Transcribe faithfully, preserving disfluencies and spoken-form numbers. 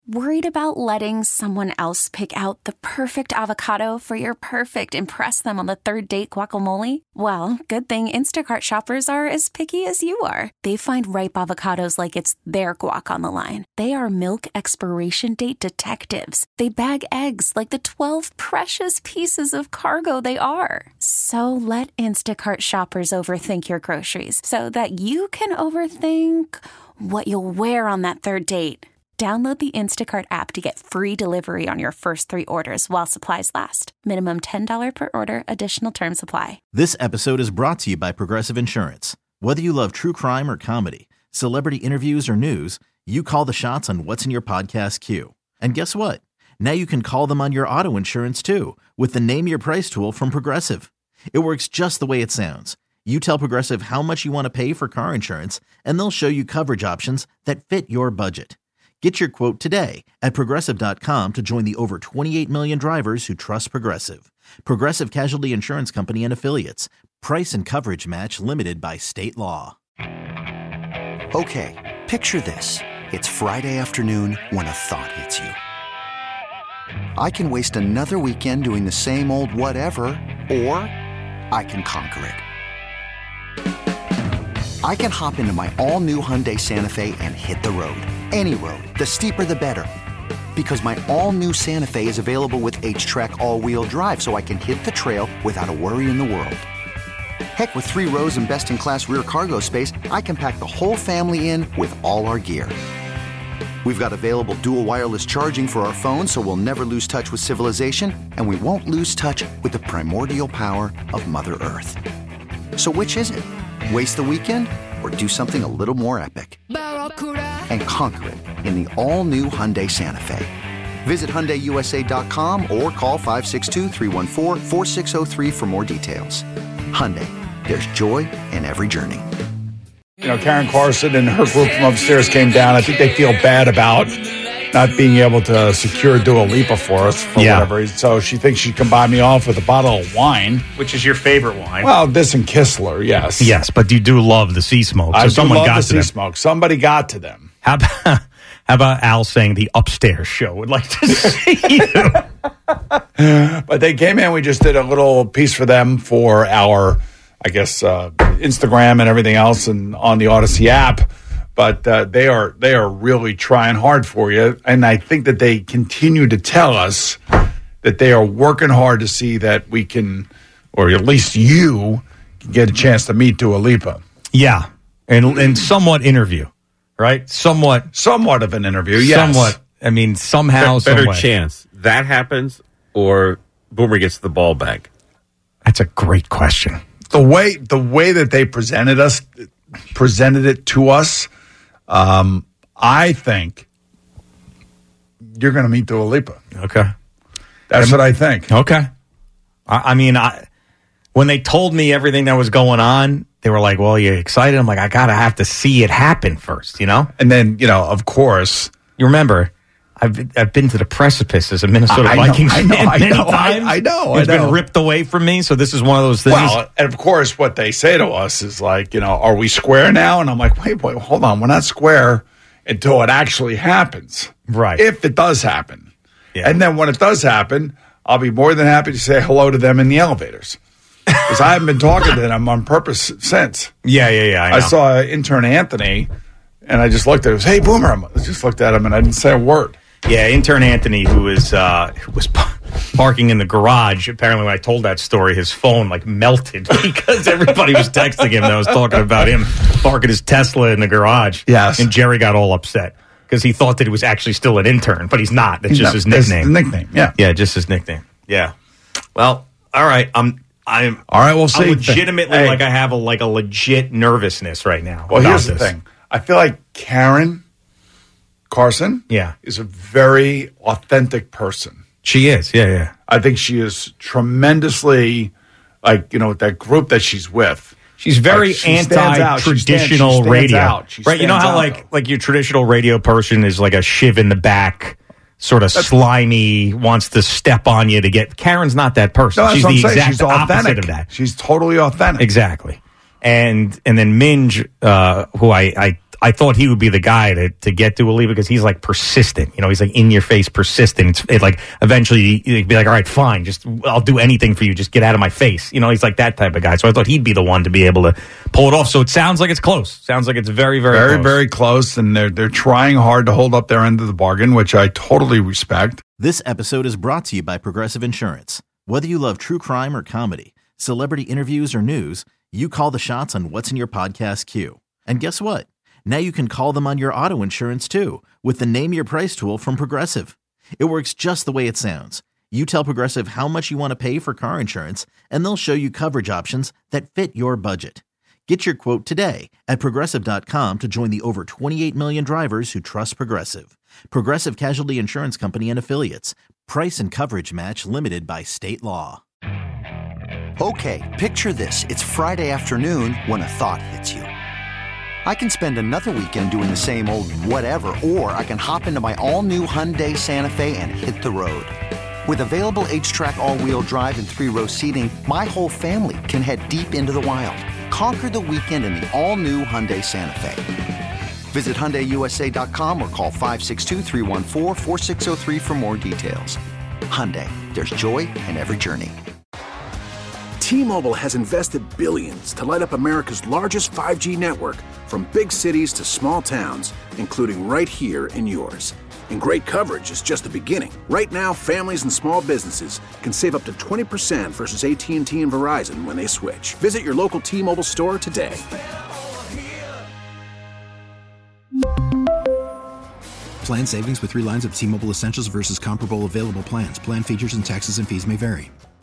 Worried about letting someone else pick out the perfect avocado for your perfect impress them on the third date guacamole? Well, good thing Instacart shoppers are as picky as you are. They find ripe avocados like it's their guac on the line. They are milk expiration date detectives. They bag eggs like the twelve precious pieces of cargo they are. So let Instacart shoppers overthink your groceries so that you can overthink what you'll wear on that third date. Download the Instacart app to get free delivery on your first three orders while supplies last. Minimum ten dollars per order. Additional terms apply. This episode is brought to you by Progressive Insurance. Whether you love true crime or comedy, celebrity interviews or news, you call the shots on what's in your podcast queue. And guess what? Now you can call them on your auto insurance too with the Name Your Price tool from Progressive. It works just the way it sounds. You tell Progressive how much you want to pay for car insurance, and they'll show you coverage options that fit your budget. Get your quote today at Progressive dot com to join the over twenty-eight million drivers who trust Progressive. Progressive Casualty Insurance Company and Affiliates. Price and coverage match limited by state law. Okay, picture this. It's Friday afternoon when a thought hits you. I can waste another weekend doing the same old whatever, or I can conquer it. I can hop into my all-new Hyundai Santa Fe and hit the road. Any road. The steeper, the better. Because my all-new Santa Fe is available with H-Track all-wheel drive, so I can hit the trail without a worry in the world. Heck, with three rows and best-in-class rear cargo space, I can pack the whole family in with all our gear. We've got available dual wireless charging for our phones, so we'll never lose touch with civilization, and we won't lose touch with the primordial power of Mother Earth. So which is it? Waste the weekend or do something a little more epic? And conquer it in the all-new Hyundai Santa Fe. Visit Hyundai U S A dot com or call five six two, three one four, four six zero three for more details. Hyundai, there's joy in every journey. You know, Karen Carson and her group from upstairs came down. I think they feel bad about not being able to secure Dua Lipa for us for yeah. whatever reason. So she thinks she'd come buy me off with a bottle of wine. Which is your favorite wine? Well, this and Kistler, yes. Yes, but you do love the sea smoke. So I someone do love got the to sea them. smoke. Somebody got to them. How about, how about Al saying the upstairs show would like to see you? But they came in. We just did a little piece for them for our, I guess, uh, Instagram and everything else and on the Odyssey app. But uh, they are they are really trying hard for you. And I think that they continue to tell us that they are working hard to see that we can, or at least you, can get a chance to meet Dua Lipa. Yeah. And, and somewhat interview, right? Somewhat. Somewhat of an interview, yes. Somewhat. I mean, somehow, Be- better some way. chance that happens or Boomer gets the ball back. That's a great question. The way the way that they presented us, presented it to us, um, I think you're going to meet Dua Lipa. Okay. That's what I think. Okay. I, I mean, I, when they told me everything that was going on, they were like, well, you excited? I'm like, I got to have to see it happen first, you know? And then, you know, of course. You remember, I've I've been to the precipice as a Minnesota I know, Vikings I know, fan I many know, times. I, I know. It's I know. been ripped away from me, so this is one of those things. Well, and of course, what they say to us is like, you know, are we square now? And I'm like, wait, wait, hold on. We're not square until it actually happens. Right. If it does happen. Yeah. And then when it does happen, I'll be more than happy to say hello to them in the elevators. Because I haven't been talking to them on purpose since. Yeah, yeah, yeah. I, know. I saw intern Anthony, and I just looked at him. Hey, Boomer. I just looked at him, and I didn't say a word. Yeah, intern Anthony, who was uh, who was parking in the garage. Apparently, when I told that story, his phone like melted because everybody was texting him that was talking about him parking his Tesla in the garage. Yes, and Jerry got all upset because he thought that he was actually still an intern, but he's not. That's just no, his nickname. His nickname, yeah, yeah, just his nickname. Yeah. Well, all right. I'm. I'm. All right. We'll see. I'm legitimately hey. like I have a like a legit nervousness right now. Well, here's this. the thing. I feel like Karen Carson yeah. is a very authentic person. She is, yeah, yeah. I think she is tremendously, like, you know, that group that she's with. She's very like, she anti-traditional she stands, she radio, out. She right? You know how out, like like your traditional radio person is like a shiv in the back, sort of that's, slimy, wants to step on you to get. Karen's not that person. No, She's the exact she's opposite of that. She's totally authentic. Exactly. And and then Minge, uh, who I, I I thought he would be the guy to, to get Dua Lipa because he's like persistent. You know, he's like in your face, persistent. It's it like eventually he'd be like, all right, fine, just I'll do anything for you. Just get out of my face. You know, he's like that type of guy. So I thought he'd be the one to be able to pull it off. So it sounds like it's close. Sounds like it's very, very, very, close. very close. And they're they're trying hard to hold up their end of the bargain, which I totally respect. This episode is brought to you by Progressive Insurance. Whether you love true crime or comedy, celebrity interviews or news, you call the shots on what's in your podcast queue. And guess what? Now you can call them on your auto insurance too with the Name Your Price tool from Progressive. It works just the way it sounds. You tell Progressive how much you want to pay for car insurance, and they'll show you coverage options that fit your budget. Get your quote today at Progressive dot com to join the over twenty-eight million drivers who trust Progressive. Progressive Casualty Insurance Company and Affiliates. Price and coverage match limited by state law. Okay, picture this. It's Friday afternoon when a thought hits you. I can spend another weekend doing the same old whatever, or I can hop into my all-new Hyundai Santa Fe and hit the road. With available H-Track all-wheel drive and three-row seating, my whole family can head deep into the wild. Conquer the weekend in the all-new Hyundai Santa Fe. Visit Hyundai U S A dot com or call five six two, three one four, four six zero three for more details. Hyundai, there's joy in every journey. T-Mobile has invested billions to light up America's largest five G network, from big cities to small towns, including right here in yours. And great coverage is just the beginning. Right now, families and small businesses can save up to twenty percent versus A T and T and Verizon when they switch. Visit your local T-Mobile store today. Plan savings with three lines of T-Mobile Essentials versus comparable available plans. Plan features and taxes and fees may vary.